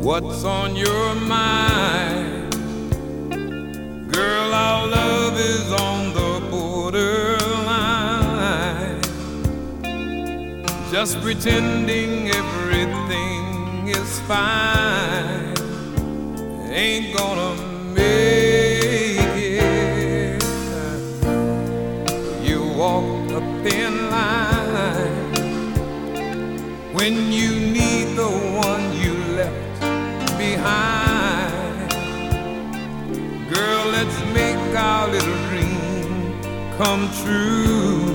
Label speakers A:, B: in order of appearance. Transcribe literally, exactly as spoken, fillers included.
A: What's on your mind? Girl, our love is on the borderline. Just pretending everything is fine ain't gonna make it. You walk a thin line when you need the one you left behind. Girl, let's make our little dream come true.